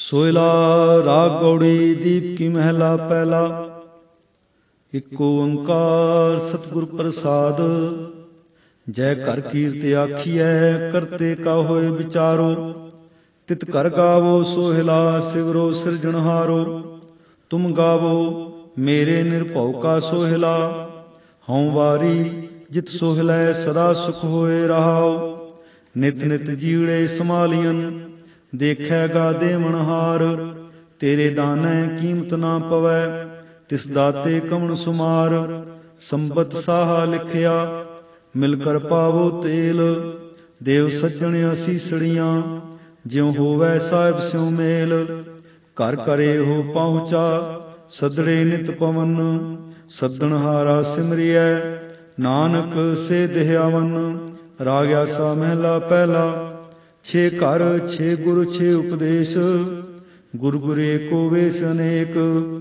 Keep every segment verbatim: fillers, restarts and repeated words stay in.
सोयला राग गौड़ी दीप की महला पहला। इको ओंकार सतगुर प्रसाद। जय कर कीर्त आखिए करते का होए विचारो। तित कर गावो सोहिला सिवरो सिरजनहारो। तुम गावो मेरे निर्भव का सोहिला। हऊँ वारी जित सोहिलै सदा सुख होए रहाओ। नित नित जीवड़े संभालियन देखैगा देवनहार। तेरे दानै कीमत ना पवै तिस दाते कमन सुमार। संबत साहा लिखिया मिल कर पावो तेल। देव सज्जन असीसड़ियाँ ज्यों होवै साहिब स्यों मेल। कर करे हो पहुँचा सदड़े नित पवन। सद्दनहारा सिमरियै नानक से देहयावन। राग आसा महला पहला। छे घर छे गुर छे उपदेश। गुर गुर एको वेश अनेक।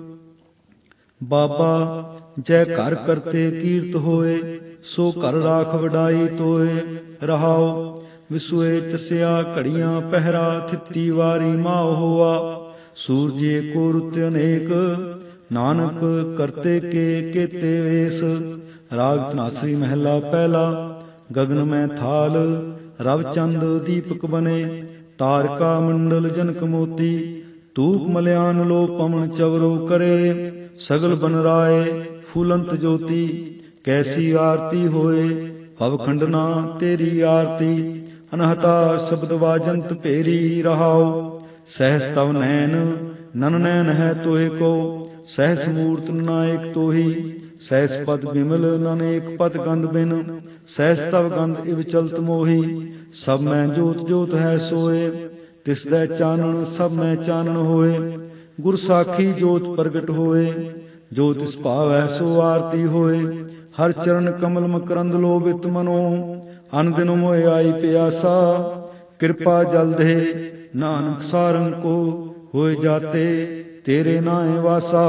बाबा जय घर करते कीर्त होए सो घर राख वडाई तोए रहाओ। विसुए चसिया घड़ियां पहरा थिती वारी माओ होआ। सूरज एको रुत अनेक नानक करते के केते वेश। राग धनासरी महला पहला। गगन में थाल रव चंद दीपक बने। तारका मंडल जनक मोती। धूप मल्यान लो पवन चवरो करे। सगल बन राय फूलंत ज्योति। कैसी आरती होए भवखंडना तेरी आरती। अनहता शब्द वाजंत पेरी रहाओ। सहस तव नैन नन नैन है तोहे को। सहस मूर्त नायक तोही। सहस पद विमल नानेक पद गंध बिन। सहस तव गंध इव चलत मोही। सब में जोत जोत है सोए तिस दै चानन सब में चानन होए। गुर साखी जोत प्रगट होए जो तिस भावै सो आरती होए। हर चरण कमल मकरंद लोभित मनो। अन दिन मोए आई प्यासा कृपा जल दे। नानक सारंग को होए जाते तेरे नाए वासा।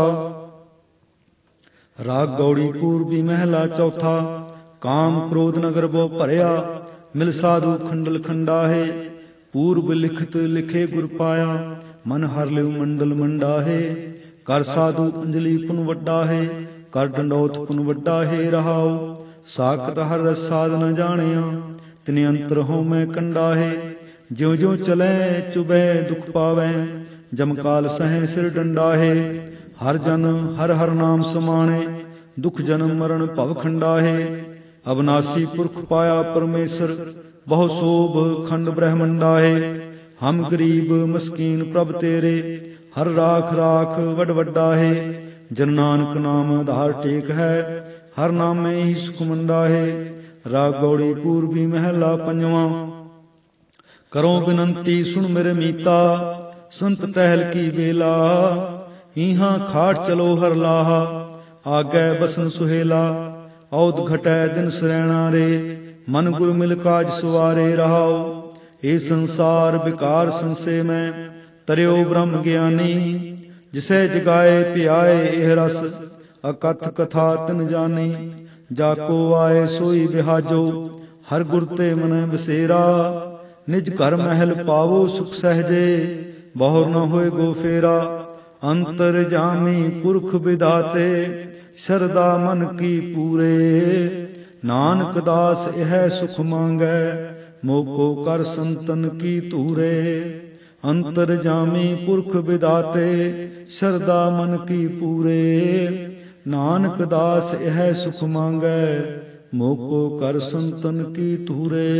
राग गौड़ी पूर्वी महला चौथा। काम क्रोध नगर बो भरया मिल साधु खंडल खंडाहे। पूर्व लिखत लिखे गुर पाया मन हर लिव मंडल मंडाहे। कर साधु अंजलि पुन वड्डा है कर डंडौत पुन वड्डा है रहाओ। साकत हर रस साध न जानिया तिने अंतर हों मैं कंडा है। ज्यों ज्यों चलै चुबै दुख पावै जमकाल सह सिर डंडा है। हर जन हर हर नाम समाणे दुख जन्म मरण भव खंडा है। अविनाशी पुरख पाया परमेश्वर बहु शोभ खंड ब्रह्मंडा है। हम गरीब मस्कीन प्रभ तेरे हर राख राख वड वड्डा है। जन नानक नाम आधार टेक है हर नाम में ही सुख मंडा है। राग गौड़ी पूर्वी महला पंजवा। करो बिनंती सुन मेरे मीता संत टहल की बेला। ईहा खाट चलो हर लाहा आगे बसन सुहेला। औद घटै दिन सरैणा रे मन गुर मिल काज सवारे रहाओ। ए संसार विकार संसे में तरियो ब्रह्म ज्ञानी। जिसे जगाए पियाए एह रस अकथ कथा तिन जानी। जाको आए सोई बिहाजो हर गुर ते मन बसेरा। निज घर महल पावो सुख सहजे बहुर न होए गो फेरा। अंतर जामी पुरख विधाते शरदा मन की पूरे। नानक दास यह सुख मांगै मोको कर संतन की तूरे। अंतर जामी पुरख विधाते शरदा मन की पूरे। नानक दास यह सुख मांगै मोको कर संतन की तूरे।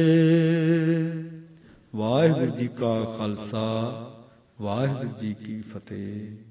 वाहिगुरु जी का खालसा वाहिगुरु जी की फतेह।